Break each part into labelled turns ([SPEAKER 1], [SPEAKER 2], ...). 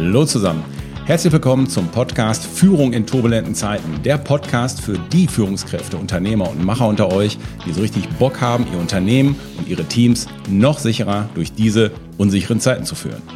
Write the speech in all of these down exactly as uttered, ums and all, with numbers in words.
[SPEAKER 1] Hallo zusammen. Herzlich willkommen zum Podcast Führung in turbulenten Zeiten. Der Podcast für die Führungskräfte, Unternehmer und Macher unter euch, die so richtig Bock haben, ihr Unternehmen und ihre Teams noch sicherer durch diese unsicheren Zeiten zu führen.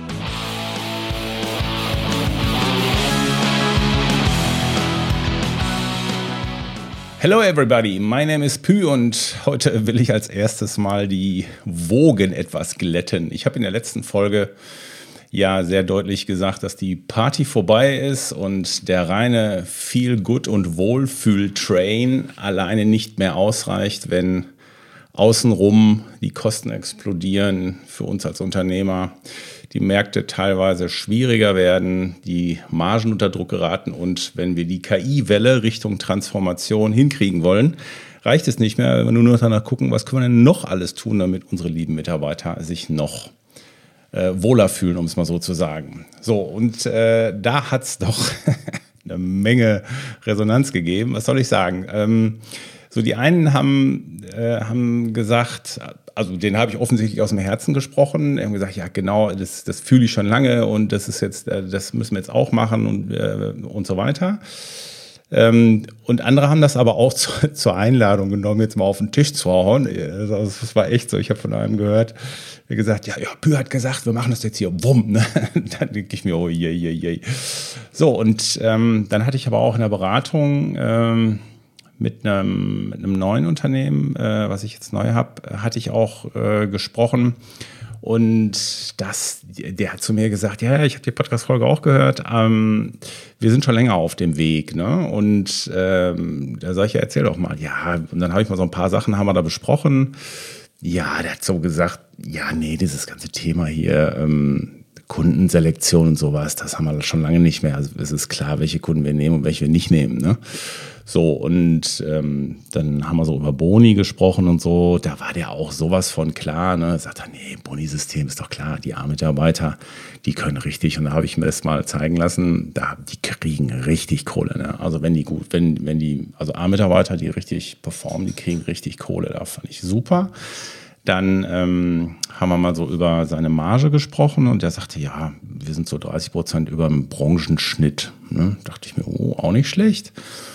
[SPEAKER 1] Hello everybody, my name is Pü und heute will ich als erstes mal die Wogen etwas glätten. Ich habe in der letzten Folge ja sehr deutlich gesagt, dass die Party vorbei ist und der reine Feel-Good- und Wohlfühl-Train alleine nicht mehr ausreicht, wenn außenrum die Kosten explodieren für uns als Unternehmer, die Märkte teilweise schwieriger werden, die Margen unter Druck geraten und wenn wir die K I-Welle Richtung Transformation hinkriegen wollen, reicht es nicht mehr, wenn wir nur noch danach gucken, was können wir denn noch alles tun, damit unsere lieben Mitarbeiter sich noch äh, wohler fühlen, um es mal so zu sagen. So, und äh, da hat es doch eine Menge Resonanz gegeben. Was soll ich sagen? Ähm, so, die einen haben, äh, haben gesagt, also den habe ich offensichtlich aus dem Herzen gesprochen. Die haben gesagt, ja genau, das, das fühle ich schon lange und das ist jetzt, das müssen wir jetzt auch machen und, äh, und so weiter. Ähm, und andere haben das aber auch zu, zur Einladung genommen, jetzt mal auf den Tisch zu hauen. Also, das war echt so. Ich habe von einem gehört, der gesagt, ja, ja, Pü hat gesagt, wir machen das jetzt hier, wumm. Ne? Dann denke ich mir, oh je, je, je. So, und ähm, dann hatte ich aber auch in der Beratung ähm, mit einem, mit einem neuen Unternehmen, äh, was ich jetzt neu habe, hatte ich auch äh, gesprochen. Und das, der hat zu mir gesagt, ja, ich habe die Podcast-Folge auch gehört, ähm, wir sind schon länger auf dem Weg, ne? Und ähm, da sage ich, ja, erzähl doch mal. Ja, und dann habe ich mal so ein paar Sachen, haben wir da besprochen. Ja, der hat so gesagt, ja, nee, dieses ganze Thema hier, ähm, Kundenselektion und sowas, das haben wir schon lange nicht mehr. Also es ist klar, welche Kunden wir nehmen und welche wir nicht nehmen, ne? So, und ähm, dann haben wir so über Boni gesprochen und so, da war der auch sowas von klar, ne? Sagt er, nee, Boni-System ist doch klar, die A-Mitarbeiter, die können richtig, und da habe ich mir das mal zeigen lassen, da, die kriegen richtig Kohle, ne? Also wenn die gut, wenn, wenn die, also A-Mitarbeiter, die richtig performen, die kriegen richtig Kohle, da fand ich super. Dann ähm, haben wir mal so über seine Marge gesprochen und der sagte, ja, wir sind so dreißig Prozent über dem Branchenschnitt, ne? Dachte ich mir, oh, auch nicht schlecht.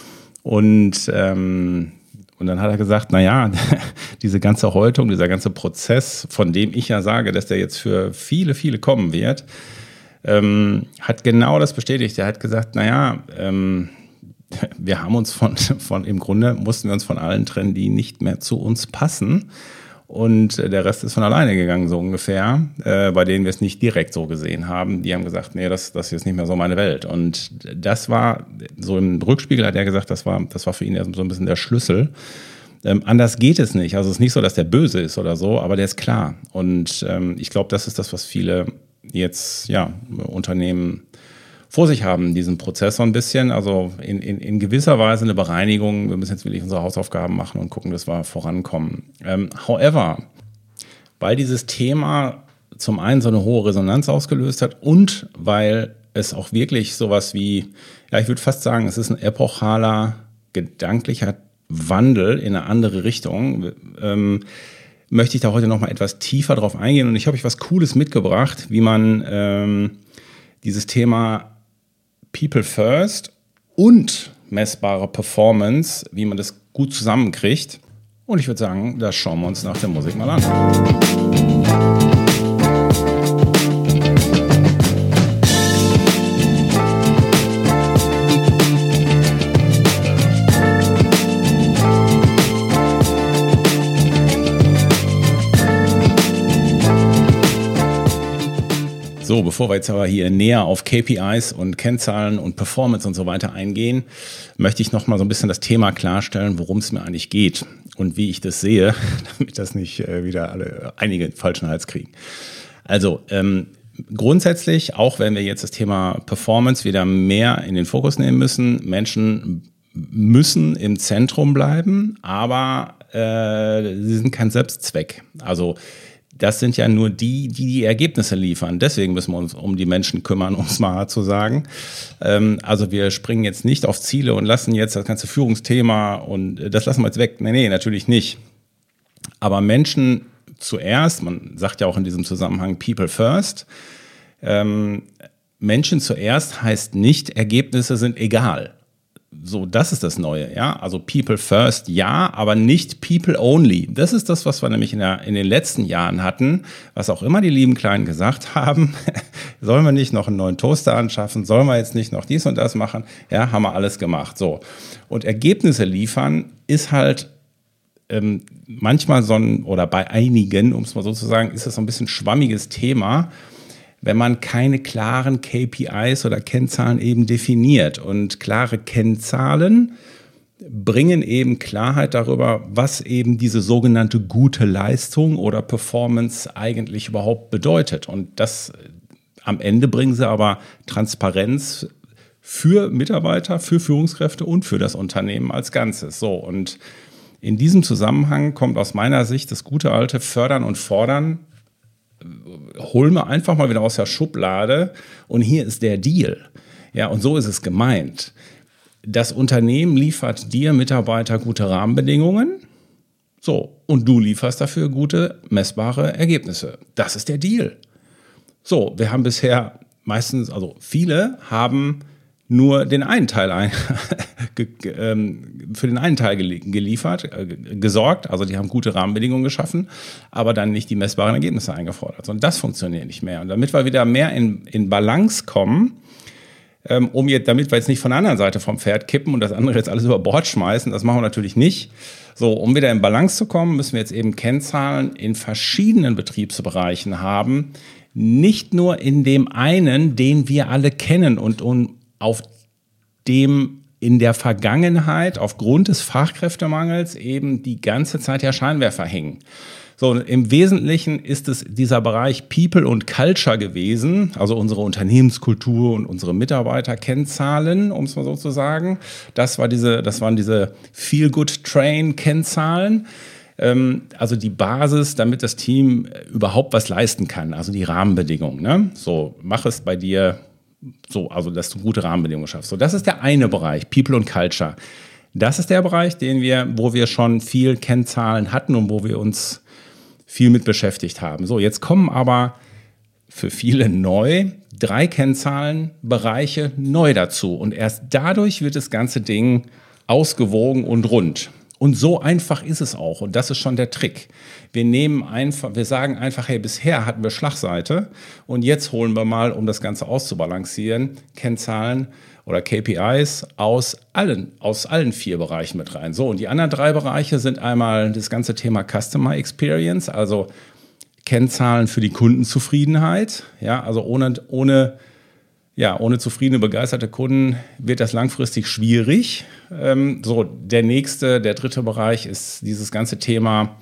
[SPEAKER 1] Und, ähm, und dann hat er gesagt, naja, diese ganze Häutung, dieser ganze Prozess, von dem ich ja sage, dass der jetzt für viele, viele kommen wird, ähm, hat genau das bestätigt. Er hat gesagt, naja, ähm, wir haben uns von, von, im Grunde mussten wir uns von allen trennen, die nicht mehr zu uns passen. Und der Rest ist von alleine gegangen, so ungefähr, äh, bei denen wir es nicht direkt so gesehen haben. Die haben gesagt, nee, das, das ist nicht mehr so meine Welt. Und das war, so im Rückspiegel hat er gesagt, das war, das war für ihn so ein bisschen der Schlüssel. Ähm, anders geht es nicht. Also es ist nicht so, dass der böse ist oder so, aber der ist klar. Und ähm, ich glaube, das ist das, was viele jetzt, ja, Unternehmen vor sich haben, diesen Prozess so ein bisschen, also in, in, in gewisser Weise eine Bereinigung. Wir müssen jetzt wirklich unsere Hausaufgaben machen und gucken, dass wir vorankommen. Ähm, however, weil dieses Thema zum einen so eine hohe Resonanz ausgelöst hat und weil es auch wirklich sowas wie, ja, ich würde fast sagen, es ist ein epochaler, gedanklicher Wandel in eine andere Richtung, ähm, möchte ich da heute noch mal etwas tiefer drauf eingehen. Und ich habe euch was Cooles mitgebracht, wie man ähm, dieses Thema People First und messbare Performance, wie man das gut zusammenkriegt. Und ich würde sagen, das schauen wir uns nach der Musik mal an. So, bevor wir jetzt aber hier näher auf K P Is und Kennzahlen und Performance und so weiter eingehen, möchte ich noch mal so ein bisschen das Thema klarstellen, worum es mir eigentlich geht und wie ich das sehe, damit das nicht äh, wieder alle einige falschen Hals kriegen. Also ähm, grundsätzlich, auch wenn wir jetzt das Thema Performance wieder mehr in den Fokus nehmen müssen, Menschen müssen im Zentrum bleiben, aber äh, sie sind kein Selbstzweck. Also das sind ja nur die, die die Ergebnisse liefern. Deswegen müssen wir uns um die Menschen kümmern, um es mal zu sagen. Ähm, also wir springen jetzt nicht auf Ziele und lassen jetzt das ganze Führungsthema und das lassen wir jetzt weg. Nee, nee, natürlich nicht. Aber Menschen zuerst, man sagt ja auch in diesem Zusammenhang People First, ähm, Menschen zuerst heißt nicht, Ergebnisse sind egal. So, das ist das Neue, ja. Also People first, ja, aber nicht People only. Das ist das, was wir nämlich in, der, in den letzten Jahren hatten, was auch immer die lieben Kleinen gesagt haben. Sollen wir nicht noch einen neuen Toaster anschaffen? Sollen wir jetzt nicht noch dies und das machen? Ja, haben wir alles gemacht. So. Und Ergebnisse liefern ist halt ähm, manchmal so ein, oder bei einigen, um es mal so zu sagen, ist das so ein bisschen schwammiges Thema, wenn man keine klaren K P Is oder Kennzahlen eben definiert. Und klare Kennzahlen bringen eben Klarheit darüber, was eben diese sogenannte gute Leistung oder Performance eigentlich überhaupt bedeutet. Und das am Ende bringen sie aber Transparenz für Mitarbeiter, für Führungskräfte und für das Unternehmen als Ganzes. So, und in diesem Zusammenhang kommt aus meiner Sicht das gute alte Fördern und Fordern. Holen wir einfach mal wieder aus der Schublade und hier ist der Deal. Ja, und so ist es gemeint. Das Unternehmen liefert dir, Mitarbeiter, gute Rahmenbedingungen. So, und du lieferst dafür gute, messbare Ergebnisse. Das ist der Deal. So, wir haben bisher meistens, also viele haben nur den einen Teil ein, für den einen Teil geliefert, gesorgt, also die haben gute Rahmenbedingungen geschaffen, aber dann nicht die messbaren Ergebnisse eingefordert. Und das funktioniert nicht mehr. Und damit wir wieder mehr in, in Balance kommen, um jetzt, damit wir jetzt nicht von der anderen Seite vom Pferd kippen und das andere jetzt alles über Bord schmeißen, das machen wir natürlich nicht. So, um wieder in Balance zu kommen, müssen wir jetzt eben Kennzahlen in verschiedenen Betriebsbereichen haben, nicht nur in dem einen, den wir alle kennen und um auf dem in der Vergangenheit aufgrund des Fachkräftemangels eben die ganze Zeit ja Scheinwerfer hängen. So, im Wesentlichen ist es dieser Bereich People und Culture gewesen, also unsere Unternehmenskultur und unsere Mitarbeiterkennzahlen, um es mal so zu sagen. Das war diese, das waren diese Feel-Good-Train-Kennzahlen. Ähm, also die Basis, damit das Team überhaupt was leisten kann, also die Rahmenbedingungen. Ne? So, mach es bei dir so, also dass du gute Rahmenbedingungen schaffst. So, das ist der eine Bereich, People und Culture. Das ist der Bereich, den wir, wo wir schon viel Kennzahlen hatten und wo wir uns viel mit beschäftigt haben. So, jetzt kommen aber für viele neu drei Kennzahlenbereiche neu dazu. Und erst dadurch wird das ganze Ding ausgewogen und rund. Und so einfach ist es auch. Und das ist schon der Trick. Wir nehmen einfach, wir sagen einfach, hey, bisher hatten wir Schlagseite und jetzt holen wir mal, um das Ganze auszubalancieren, Kennzahlen oder K P Is aus allen, aus allen vier Bereichen mit rein. So, und die anderen drei Bereiche sind einmal das ganze Thema Customer Experience, also Kennzahlen für die Kundenzufriedenheit. Ja, also ohne, ohne Ja, ohne zufriedene, begeisterte Kunden wird das langfristig schwierig. Ähm, so, der nächste, der dritte Bereich ist dieses ganze Thema,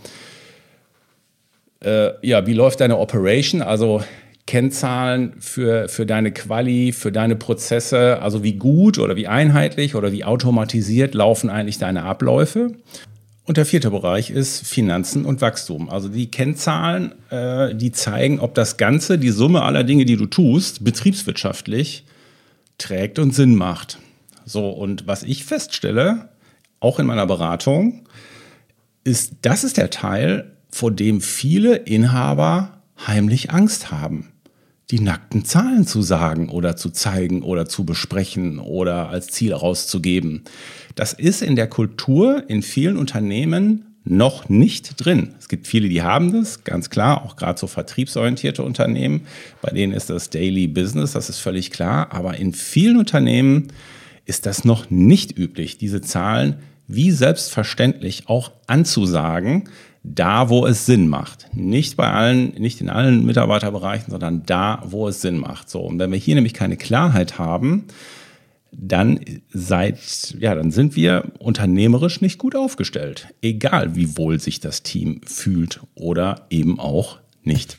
[SPEAKER 1] äh, ja, wie läuft deine Operation? Also Kennzahlen für, für deine Quali, für deine Prozesse, also wie gut oder wie einheitlich oder wie automatisiert laufen eigentlich deine Abläufe. Und der vierte Bereich ist Finanzen und Wachstum. Also die Kennzahlen, äh, die zeigen, ob das Ganze, die Summe aller Dinge, die du tust, betriebswirtschaftlich trägt und Sinn macht. So, und was ich feststelle, auch in meiner Beratung, ist, das ist der Teil, vor dem viele Inhaber heimlich Angst haben, die nackten Zahlen zu sagen oder zu zeigen oder zu besprechen oder als Ziel rauszugeben. Das ist in der Kultur in vielen Unternehmen noch nicht drin. Es gibt viele, die haben das, ganz klar, auch gerade so vertriebsorientierte Unternehmen, bei denen ist das Daily Business, das ist völlig klar, aber in vielen Unternehmen ist das noch nicht üblich, diese Zahlen wie selbstverständlich auch anzusagen, da, wo es Sinn macht. Nicht bei allen, nicht in allen Mitarbeiterbereichen, sondern da, wo es Sinn macht. So, und wenn wir hier nämlich keine Klarheit haben, dann seid, ja, dann sind wir unternehmerisch nicht gut aufgestellt. Egal, wie wohl sich das Team fühlt oder eben auch nicht.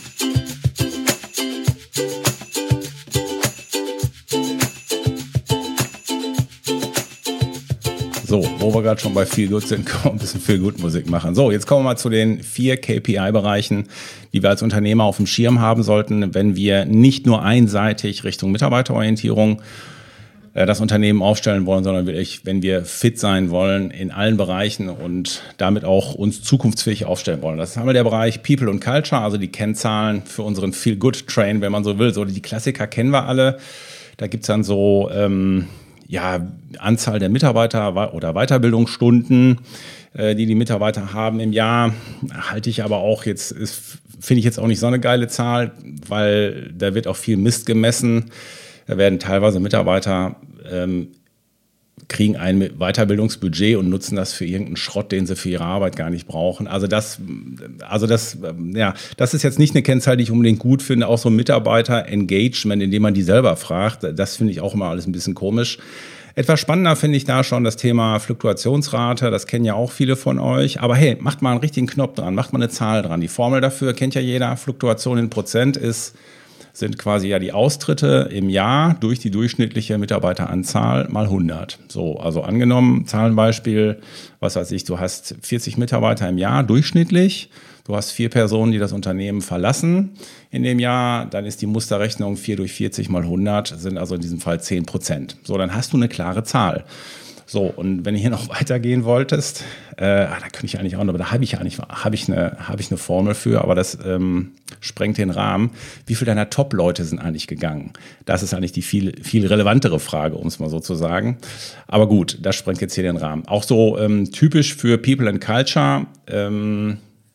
[SPEAKER 1] So, wo wir gerade schon bei Feel Good sind, können wir ein bisschen Feel Good Musik machen. So, jetzt kommen wir mal zu den vier K P I-Bereichen, die wir als Unternehmer auf dem Schirm haben sollten, wenn wir nicht nur einseitig Richtung Mitarbeiterorientierung äh, das Unternehmen aufstellen wollen, sondern wirklich, wenn wir fit sein wollen in allen Bereichen und damit auch uns zukunftsfähig aufstellen wollen. Das ist einmal der Bereich People und Culture, also die Kennzahlen für unseren Feel-Good-Train, wenn man so will. So die Klassiker kennen wir alle. Da gibt's dann so ähm, ja, Anzahl der Mitarbeiter oder Weiterbildungsstunden, äh, die die Mitarbeiter haben im Jahr. Halte ich aber auch jetzt, ist, finde ich jetzt auch nicht so eine geile Zahl, weil da wird auch viel Mist gemessen. Da werden teilweise Mitarbeiter ähm, kriegen ein Weiterbildungsbudget und nutzen das für irgendeinen Schrott, den sie für ihre Arbeit gar nicht brauchen. Also das, also das, ja, das ist jetzt nicht eine Kennzahl, die ich unbedingt gut finde. Auch so Mitarbeiter-Engagement, indem man die selber fragt, das finde ich auch immer alles ein bisschen komisch. Etwas spannender finde ich da schon das Thema Fluktuationsrate. Das kennen ja auch viele von euch. Aber hey, macht mal einen richtigen Knopf dran, macht mal eine Zahl dran. Die Formel dafür kennt ja jeder. Fluktuation in Prozent ist sind quasi ja die Austritte im Jahr durch die durchschnittliche Mitarbeiteranzahl mal hundert. So, also angenommen, Zahlenbeispiel, was weiß ich, du hast vierzig Mitarbeiter im Jahr durchschnittlich, du hast vier Personen, die das Unternehmen verlassen in dem Jahr, dann ist die Musterrechnung vier durch vierzig mal hundert, sind also in diesem Fall zehn Prozent. So, dann hast du eine klare Zahl. So, und wenn du hier noch weitergehen wolltest, äh, da könnte ich eigentlich auch noch, aber da habe ich ja nicht, habe ich eine, habe ich eine Formel für, aber das ähm, sprengt den Rahmen. Wie viele deiner Top-Leute sind eigentlich gegangen? Das ist eigentlich die viel, viel relevantere Frage, um es mal so zu sagen. Aber gut, das sprengt jetzt hier den Rahmen. Auch so ähm, typisch für People and Culture, ähm,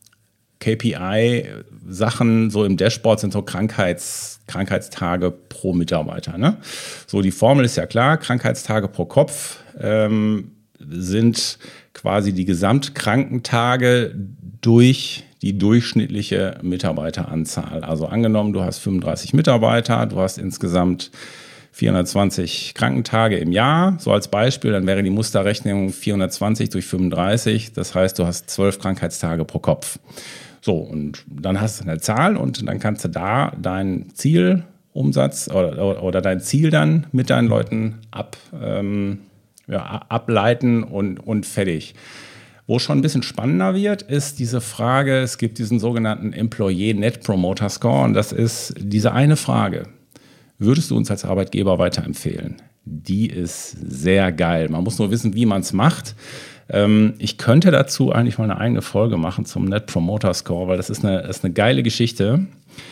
[SPEAKER 1] K P I-Sachen so im Dashboard sind so Krankheits, Krankheitstage pro Mitarbeiter. Ne? So, die Formel ist ja klar, Krankheitstage pro Kopf ähm, sind quasi die Gesamtkrankentage durch die durchschnittliche Mitarbeiteranzahl. Also angenommen, du hast fünfunddreißig Mitarbeiter, du hast insgesamt vierhundertzwanzig Krankentage im Jahr, so als Beispiel, dann wäre die Musterrechnung vierhundertzwanzig durch fünfunddreißig, das heißt, du hast zwölf Krankheitstage pro Kopf. So, und dann hast du eine Zahl und dann kannst du da deinen Zielumsatz oder, oder dein Ziel dann mit deinen Leuten ab, ähm, ja, ableiten und, und fertig. Wo schon ein bisschen spannender wird, ist diese Frage, es gibt diesen sogenannten Employee Net Promoter Score und das ist diese eine Frage. Würdest du uns als Arbeitgeber weiterempfehlen? Die ist sehr geil. Man muss nur wissen, wie man es macht. Ähm, ich könnte dazu eigentlich mal eine eigene Folge machen zum Net Promoter Score, weil das ist eine, das ist eine geile Geschichte.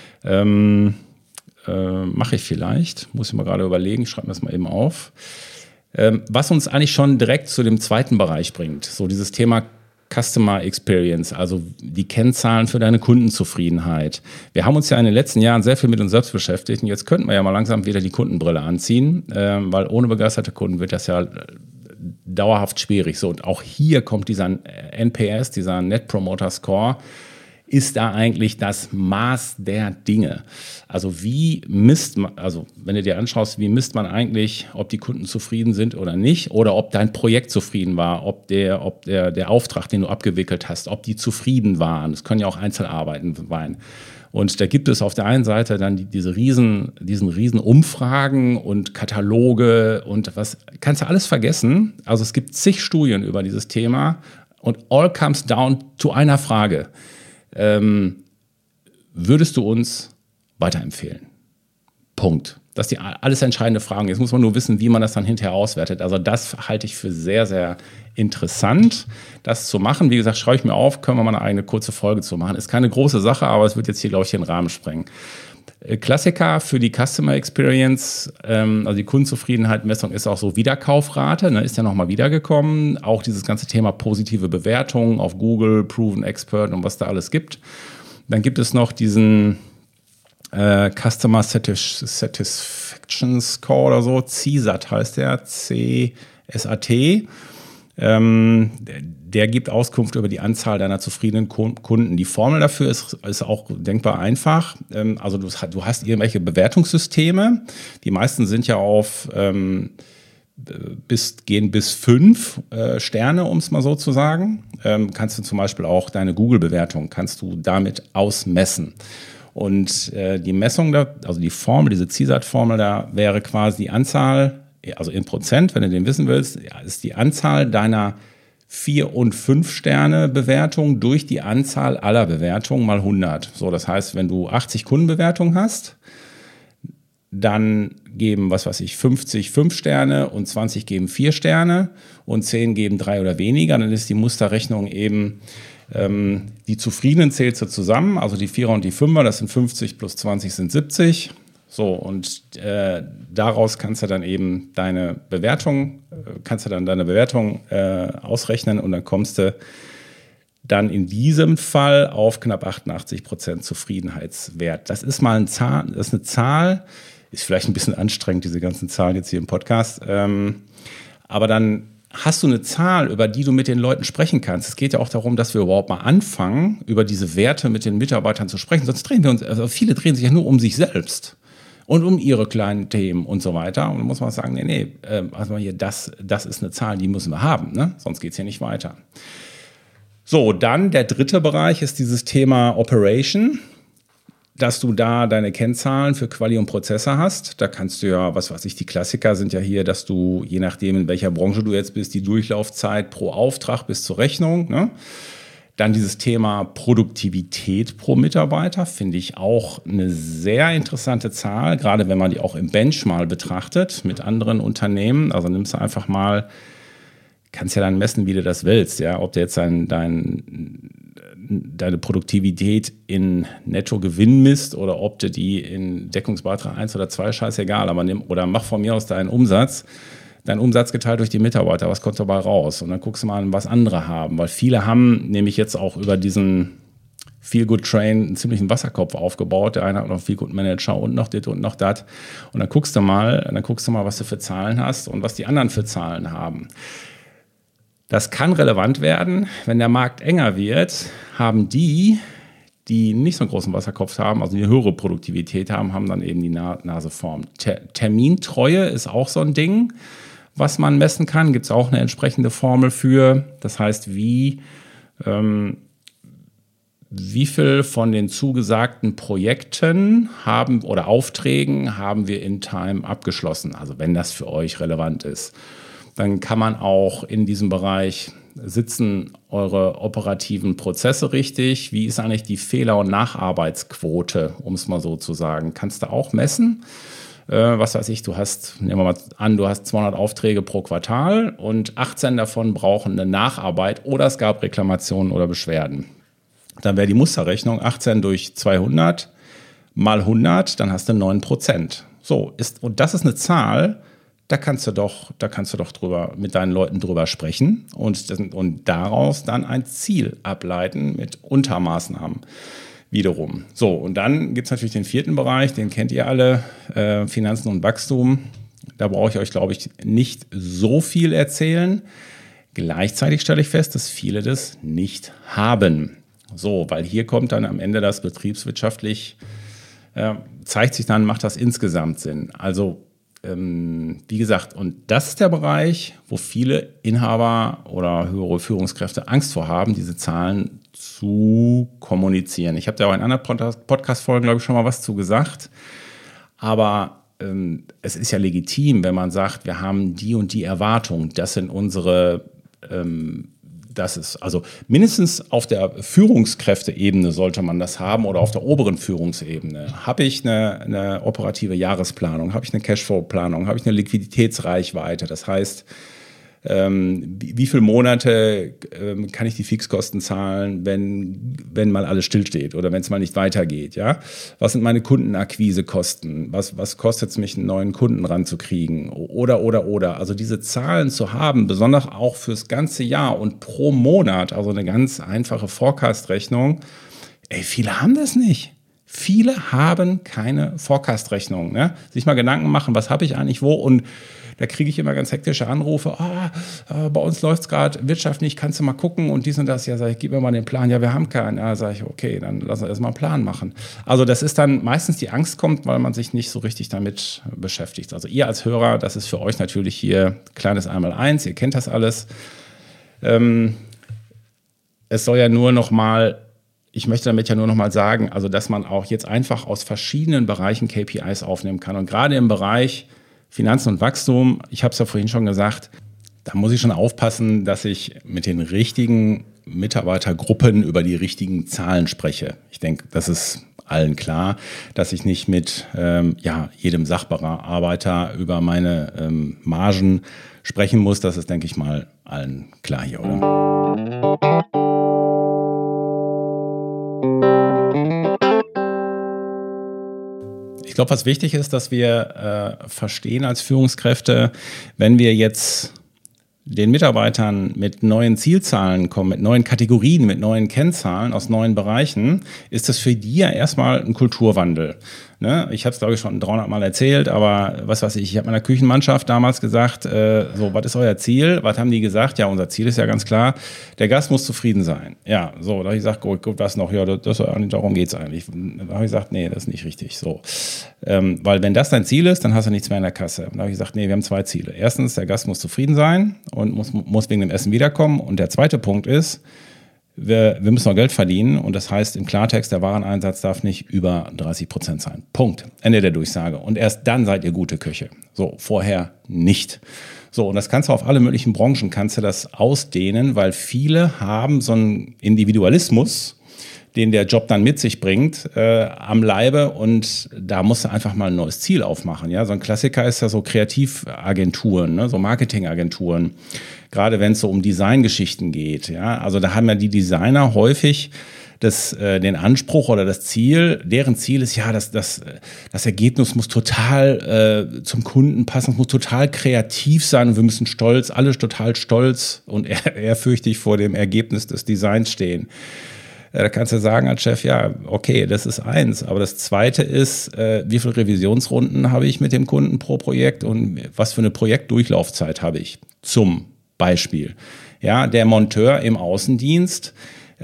[SPEAKER 1] Ähm, äh, mache ich vielleicht. Muss ich mal gerade überlegen. Ich schreibe mir das mal eben auf. Ähm, was uns eigentlich schon direkt zu dem zweiten Bereich bringt. So dieses Thema Customer Experience, also die Kennzahlen für deine Kundenzufriedenheit. Wir haben uns ja in den letzten Jahren sehr viel mit uns selbst beschäftigt und jetzt könnten wir ja mal langsam wieder die Kundenbrille anziehen, äh, weil ohne begeisterte Kunden wird das ja dauerhaft schwierig. So, und auch hier kommt dieser N P S, dieser Net Promoter Score, ist da eigentlich das Maß der Dinge. Also wie misst man, also wenn du dir anschaust, wie misst man eigentlich, ob die Kunden zufrieden sind oder nicht, oder ob dein Projekt zufrieden war, ob der, ob der, der Auftrag, den du abgewickelt hast, ob die zufrieden waren. Es können ja auch Einzelarbeiten sein. Und da gibt es auf der einen Seite dann die, diese riesen, diesen riesen Umfragen und Kataloge und was, kannst du alles vergessen. Also es gibt zig Studien über dieses Thema und all comes down zu einer Frage. Ähm, würdest du uns weiterempfehlen? Punkt. Das ist die alles entscheidende Frage. Jetzt muss man nur wissen, wie man das dann hinterher auswertet. Also das halte ich für sehr, sehr interessant, das zu machen. Wie gesagt, schreibe ich mir auf, können wir mal eine eigene kurze Folge zu machen. Ist keine große Sache, aber es wird jetzt hier, glaube ich, den Rahmen sprengen. Klassiker für die Customer Experience, ähm, also die Kundenzufriedenheit-Messung ist auch so Wiederkaufrate, ne, ist ja nochmal wiedergekommen. Auch dieses ganze Thema positive Bewertungen auf Google, Proven Expert und was da alles gibt. Dann gibt es noch diesen äh, Customer Satis- Satisfaction Score oder so, C S A T heißt der, C S A T. Ähm, der gibt Auskunft über die Anzahl deiner zufriedenen Kunden. Die Formel dafür ist, ist auch denkbar einfach. Ähm, also du, du hast irgendwelche Bewertungssysteme. Die meisten sind ja auf ähm, bis, gehen bis fünf äh, Sterne, um es mal so zu sagen. Ähm, kannst du zum Beispiel auch deine Google-Bewertung kannst du damit ausmessen. Und äh, die Messung, da, also die Formel, diese C S A T-Formel, da wäre quasi die Anzahl, also in Prozent, wenn du den wissen willst, ja, ist die Anzahl deiner vier- und fünf-Sterne-Bewertung durch die Anzahl aller Bewertungen mal hundert. So, das heißt, wenn du achtzig Kundenbewertungen hast, dann geben, was weiß ich, fünfzig fünf Sterne und zwanzig geben vier Sterne und zehn geben drei oder weniger. Dann ist die Musterrechnung eben, ähm, die Zufriedenen zählt sie zusammen, also die Vierer und die Fünfer, das sind fünfzig plus zwanzig sind siebzig. So, und äh, daraus kannst du dann eben deine Bewertung, äh, kannst du dann deine Bewertung äh, ausrechnen und dann kommst du dann in diesem Fall auf knapp achtundachtzig Prozent Zufriedenheitswert. Das ist mal ein Zahl, das ist eine Zahl, ist vielleicht ein bisschen anstrengend, diese ganzen Zahlen jetzt hier im Podcast, ähm, aber dann hast du eine Zahl, über die du mit den Leuten sprechen kannst. Es geht ja auch darum, dass wir überhaupt mal anfangen, über diese Werte mit den Mitarbeitern zu sprechen, sonst drehen wir uns, also viele drehen sich ja nur um sich selbst und um ihre kleinen Themen und so weiter. Und dann muss man sagen, nee, nee, also hier, das, das ist eine Zahl, die müssen wir haben, ne? Sonst geht es hier nicht weiter. So, dann der dritte Bereich ist dieses Thema Operation, dass du da deine Kennzahlen für Quali und Prozesse hast. Da kannst du ja, was weiß ich, die Klassiker sind ja hier, dass du, je nachdem in welcher Branche du jetzt bist, die Durchlaufzeit pro Auftrag bis zur Rechnung, ne? Dann dieses Thema Produktivität pro Mitarbeiter, finde ich auch eine sehr interessante Zahl, gerade wenn man die auch im Bench mal betrachtet mit anderen Unternehmen. Also nimmst du einfach mal, kannst ja dann messen, wie du das willst, ja, ob du jetzt dein, dein, deine Produktivität in Nettogewinn misst oder ob du die in Deckungsbeitrag eins oder zwei, scheißegal, aber nimm, oder mach von mir aus deinen Umsatz, deinen Umsatz geteilt durch die Mitarbeiter, was kommt dabei raus? Und dann guckst du mal an, was andere haben, weil viele haben nämlich jetzt auch über diesen Feel-Good-Train einen ziemlichen Wasserkopf aufgebaut. Der eine hat noch Feel-Good-Manager und noch das und noch das. Und dann guckst du mal, dann guckst du mal, was du für Zahlen hast und was die anderen für Zahlen haben. Das kann relevant werden, wenn der Markt enger wird, haben die, die nicht so einen großen Wasserkopf haben, also eine höhere Produktivität haben, haben dann eben die Nase vorn. Ter- Termintreue ist auch so ein Ding, was man messen kann. Gibt es auch eine entsprechende Formel für. Das heißt, wie, ähm, wie viel von den zugesagten Projekten haben oder Aufträgen haben wir in Time abgeschlossen? Also wenn das für euch relevant ist. Dann kann man auch in diesem Bereich, sitzen eure operativen Prozesse richtig? Wie ist eigentlich die Fehler- und Nacharbeitsquote, um es mal so zu sagen? Kannst du auch messen? Äh, was weiß ich, du hast, nehmen wir mal an, du hast zweihundert Aufträge pro Quartal und achtzehn davon brauchen eine Nacharbeit oder es gab Reklamationen oder Beschwerden. Dann wäre die Musterrechnung achtzehn durch zweihundert mal hundert, dann hast du neun Prozent. So, ist, und das ist eine Zahl, Da kannst du doch, da kannst du doch drüber, mit deinen Leuten drüber sprechen und, und daraus dann ein Ziel ableiten mit Untermaßnahmen wiederum. So, und dann gibt es natürlich den vierten Bereich, den kennt ihr alle, äh, Finanzen und Wachstum. Da brauche ich euch, glaube ich, nicht so viel erzählen. Gleichzeitig stelle ich fest, dass viele das nicht haben. So, weil hier kommt dann am Ende das betriebswirtschaftlich, äh, zeigt sich dann, macht das insgesamt Sinn. Also wie gesagt, und das ist der Bereich, wo viele Inhaber oder höhere Führungskräfte Angst vor haben, diese Zahlen zu kommunizieren. Ich habe da auch in anderen Podcast-Folgen, glaube ich, schon mal was zu gesagt. Aber ähm, es ist ja legitim, wenn man sagt, wir haben die und die Erwartung. Das sind unsere, ähm, das ist, also mindestens auf der Führungskräfteebene sollte man das haben oder auf der oberen Führungsebene. Habe ich eine, eine operative Jahresplanung, habe ich eine Cashflow-Planung, habe ich eine Liquiditätsreichweite, das heißt, ähm, wie, wie viele Monate ähm, kann ich die Fixkosten zahlen, wenn, wenn mal alles stillsteht oder wenn es mal nicht weitergeht, ja? Was sind meine Kundenakquisekosten? Was, was kostet es mich, einen neuen Kunden ranzukriegen? Oder, oder, oder. Also diese Zahlen zu haben, besonders auch fürs ganze Jahr und pro Monat, also eine ganz einfache Forecast-Rechnung, ey, viele haben das nicht. Viele haben keine Forecast-Rechnung, ne? Sich mal Gedanken machen, was habe ich eigentlich wo, und da kriege ich immer ganz hektische Anrufe. Ah, äh, bei uns läuft es gerade wirtschaftlich, kannst du mal gucken und dies und das. Ja, sag ich, gib mir mal den Plan. Ja, wir haben keinen. Ja, sag ich, okay, dann lass uns erstmal einen Plan machen. Also das ist dann meistens die Angst kommt, weil man sich nicht so richtig damit beschäftigt. Also ihr als Hörer, das ist für euch natürlich hier kleines Einmaleins. Ihr kennt das alles. Ähm, es soll ja nur noch mal, ich möchte damit ja nur noch mal sagen, also dass man auch jetzt einfach aus verschiedenen Bereichen K P Is aufnehmen kann. Und gerade im Bereich Finanzen und Wachstum, ich habe es ja vorhin schon gesagt, da muss ich schon aufpassen, dass ich mit den richtigen Mitarbeitergruppen über die richtigen Zahlen spreche. Ich denke, das ist allen klar, dass ich nicht mit ähm, ja, jedem Sachbearbeiter über meine ähm, Margen sprechen muss. Das ist, denke ich mal, allen klar hier, oder? Ich glaube, was wichtig ist, dass wir äh, verstehen als Führungskräfte, wenn wir jetzt den Mitarbeitern mit neuen Zielzahlen kommen, mit neuen Kategorien, mit neuen Kennzahlen aus neuen Bereichen, ist das für die ja erstmal ein Kulturwandel. Ne? Ich habe es, glaube ich, schon dreihundert Mal erzählt, aber was weiß ich, ich habe meiner Küchenmannschaft damals gesagt, äh, so, was ist euer Ziel? Was haben die gesagt? Ja, unser Ziel ist ja ganz klar, der Gast muss zufrieden sein. Ja, so, da habe ich gesagt, gut, gut, was noch? Ja, das, das, darum geht es eigentlich. Da habe ich gesagt, nee, das ist nicht richtig. So, ähm, weil wenn das dein Ziel ist, dann hast du nichts mehr in der Kasse. Da habe ich gesagt, nee, wir haben zwei Ziele. Erstens, der Gast muss zufrieden sein und muss, muss wegen dem Essen wiederkommen. Und der zweite Punkt ist, Wir, wir müssen noch Geld verdienen und das heißt im Klartext, der Wareneinsatz darf nicht über dreißig Prozent sein. Punkt. Ende der Durchsage. Und erst dann seid ihr gute Köche. So, vorher nicht. So, und das kannst du auf alle möglichen Branchen, kannst du das ausdehnen, weil viele haben so einen Individualismus, den der Job dann mit sich bringt, äh, am Leibe und da musst du einfach mal ein neues Ziel aufmachen. Ja? So ein Klassiker ist ja so Kreativagenturen, ne? So Marketingagenturen, gerade wenn es so um Designgeschichten geht. Ja? Also da haben ja die Designer häufig das, äh, den Anspruch oder das Ziel, deren Ziel ist, ja, das, das, das Ergebnis muss total äh, zum Kunden passen, es muss total kreativ sein und wir müssen stolz, alle total stolz und ehr, ehrfürchtig vor dem Ergebnis des Designs stehen. Da kannst du sagen als Chef, ja, okay, das ist eins. Aber das zweite ist, äh, wie viele Revisionsrunden habe ich mit dem Kunden pro Projekt und was für eine Projektdurchlaufzeit habe ich? Zum Beispiel. Ja, der Monteur im Außendienst,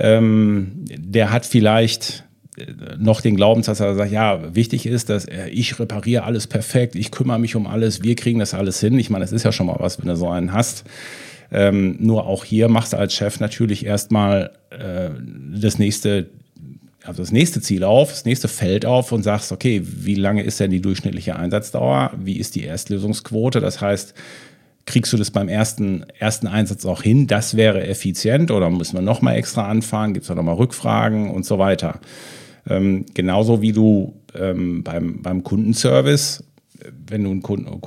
[SPEAKER 1] ähm, der hat vielleicht noch den Glaubenssatz, dass er sagt, ja, wichtig ist, dass ich repariere alles perfekt, ich kümmere mich um alles, wir kriegen das alles hin. Ich meine, das ist ja schon mal was, wenn du so einen hast. Ähm, nur auch hier machst du als Chef natürlich erstmal äh, das nächste, also das nächste Ziel auf, das nächste Feld auf und sagst, okay, wie lange ist denn die durchschnittliche Einsatzdauer? Wie ist die Erstlösungsquote? Das heißt, kriegst du das beim ersten, ersten Einsatz auch hin? Das wäre effizient oder müssen wir nochmal extra anfahren? Gibt es da nochmal Rückfragen und so weiter? Ähm, genauso wie du ähm, beim, beim Kundenservice, wenn du ein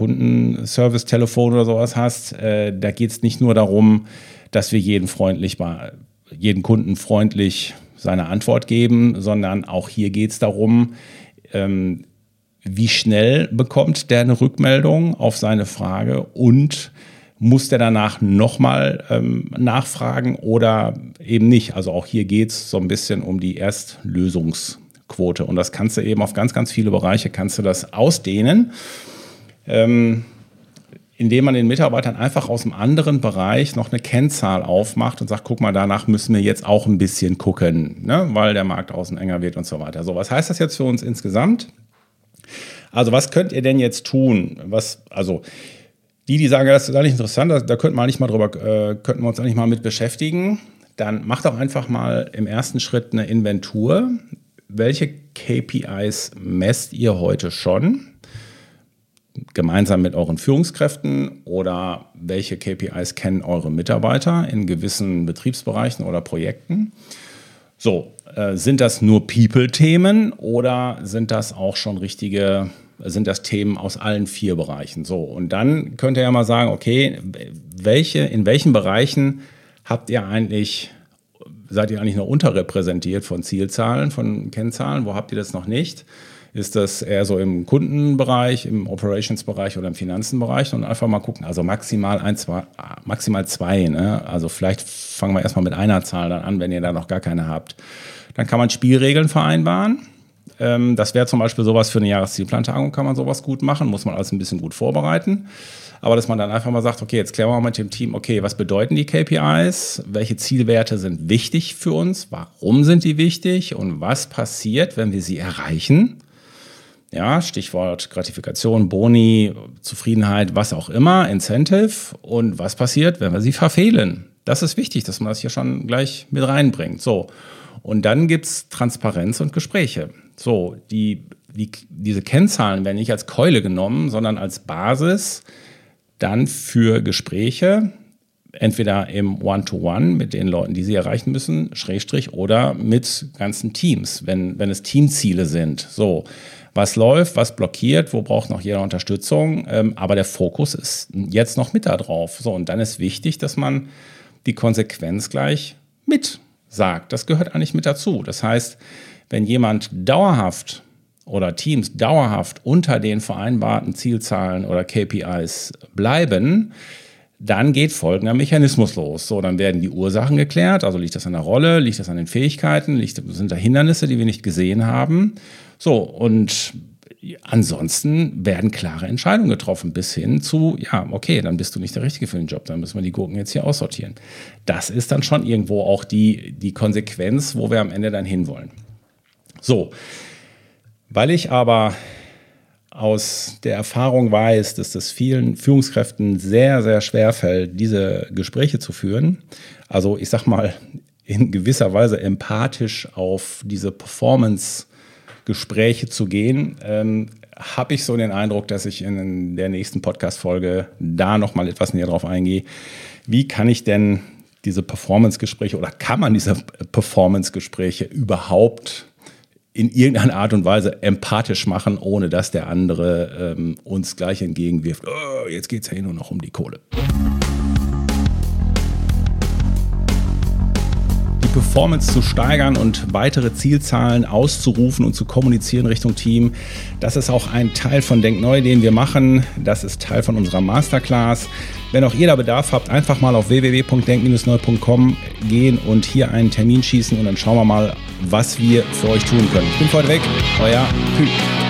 [SPEAKER 1] Kundenservice-Telefon oder sowas hast, äh, da geht es nicht nur darum, dass wir jeden freundlich, jeden Kunden freundlich seine Antwort geben, sondern auch hier geht es darum, ähm, wie schnell bekommt der eine Rückmeldung auf seine Frage und muss der danach nochmal ähm, nachfragen oder eben nicht. Also auch hier geht es so ein bisschen um die Erstlösungsquote. Und das kannst du eben auf ganz, ganz viele Bereiche kannst du das ausdehnen, ähm, indem man den Mitarbeitern einfach aus einem anderen Bereich noch eine Kennzahl aufmacht und sagt, guck mal, danach müssen wir jetzt auch ein bisschen gucken, ne? Weil der Markt außen enger wird und so weiter. So, was heißt das jetzt für uns insgesamt? Also was könnt ihr denn jetzt tun? Was, also die, die sagen, das ist eigentlich interessant, da, da könnten wir nicht mal drüber, äh, könnten wir uns eigentlich mal mit beschäftigen, dann macht doch einfach mal im ersten Schritt eine Inventur. Welche K P Is messt ihr heute schon? Gemeinsam mit euren Führungskräften oder welche K P Is kennen eure Mitarbeiter in gewissen Betriebsbereichen oder Projekten? So, äh, sind das nur People-Themen oder sind das auch schon richtige, sind das Themen aus allen vier Bereichen? So, und dann könnt ihr ja mal sagen, okay, welche, in welchen Bereichen habt ihr eigentlich, seid ihr eigentlich noch unterrepräsentiert von Zielzahlen, von Kennzahlen? Wo habt ihr das noch nicht? Ist das eher so im Kundenbereich, im Operations-Bereich oder im Finanzenbereich? Und einfach mal gucken, also maximal ein, zwei, maximal zwei. Ne? Also vielleicht fangen wir erstmal mit einer Zahl dann an, wenn ihr da noch gar keine habt. Dann kann man Spielregeln vereinbaren. Ähm, das wäre zum Beispiel sowas für eine Jahreszielplantagung, kann man sowas gut machen, muss man alles ein bisschen gut vorbereiten. Aber dass man dann einfach mal sagt, okay, jetzt klären wir mal mit dem Team, okay, was bedeuten die K P Is? Welche Zielwerte sind wichtig für uns? Warum sind die wichtig? Und was passiert, wenn wir sie erreichen? Ja, Stichwort Gratifikation, Boni, Zufriedenheit, was auch immer, Incentive. Und was passiert, wenn wir sie verfehlen? Das ist wichtig, dass man das hier schon gleich mit reinbringt. So. Und dann gibt's Transparenz und Gespräche. So, die, die, diese Kennzahlen werden nicht als Keule genommen, sondern als Basis dann für Gespräche entweder im One-to-One mit den Leuten, die sie erreichen müssen, Schrägstrich, oder mit ganzen Teams, wenn, wenn es Teamziele sind. So, was läuft, was blockiert, wo braucht noch jeder Unterstützung, ähm, aber der Fokus ist jetzt noch mit da drauf. So, und dann ist wichtig, dass man die Konsequenz gleich mit sagt. Das gehört eigentlich mit dazu. Das heißt, wenn jemand dauerhaft oder Teams dauerhaft unter den vereinbarten Zielzahlen oder K P Is bleiben, dann geht folgender Mechanismus los. So, dann werden die Ursachen geklärt, also liegt das an der Rolle, liegt das an den Fähigkeiten, liegt, sind da Hindernisse, die wir nicht gesehen haben. So, und ansonsten werden klare Entscheidungen getroffen bis hin zu, ja, okay, dann bist du nicht der Richtige für den Job, dann müssen wir die Gurken jetzt hier aussortieren. Das ist dann schon irgendwo auch die, die Konsequenz, wo wir am Ende dann hinwollen. So, weil ich aber aus der Erfahrung weiß, dass das vielen Führungskräften sehr, sehr schwer fällt, diese Gespräche zu führen. Also ich sag mal, in gewisser Weise empathisch auf diese Performance-Gespräche zu gehen, ähm, habe ich so den Eindruck, dass ich in der nächsten Podcast-Folge da nochmal etwas näher drauf eingehe. Wie kann ich denn diese Performance-Gespräche oder kann man diese Performance-Gespräche überhaupt in irgendeiner Art und Weise empathisch machen, ohne dass der andere ähm, uns gleich entgegenwirft, oh, jetzt geht es ja nur noch um die Kohle. Die Performance zu steigern und weitere Zielzahlen auszurufen und zu kommunizieren Richtung Team, das ist auch ein Teil von Denkneu, den wir machen. Das ist Teil von unserer Masterclass. Wenn auch ihr da Bedarf habt, einfach mal auf w w w punkt denk neu punkt com gehen und hier einen Termin schießen und dann schauen wir mal, was wir für euch tun können. Ich bin für heute weg, euer Pü.